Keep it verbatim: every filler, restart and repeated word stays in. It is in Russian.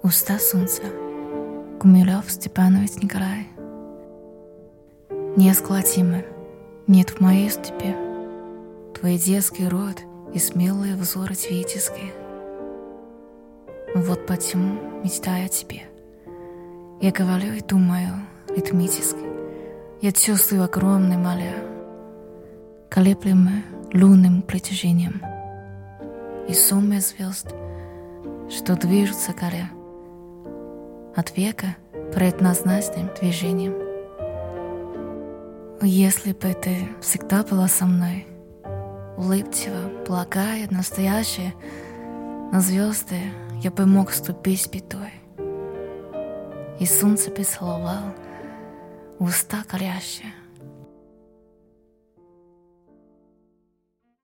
Уста солнца, Гумилев Степанович Николай. Неисколотимы, нет в моей степи твой детский род и смелые взоры цветические. Вот почему, мечтая о тебе, я говорю и думаю ритмически, я чувствую огромный моля, колеблемый лунным притяжением и суммой звезд, что движутся горя от века предназначенным движением. Если бы ты всегда была со мной, улыбчива, благая, настоящая, на звезды я бы мог ступить с пятой, и солнце бы целовал уста горящие.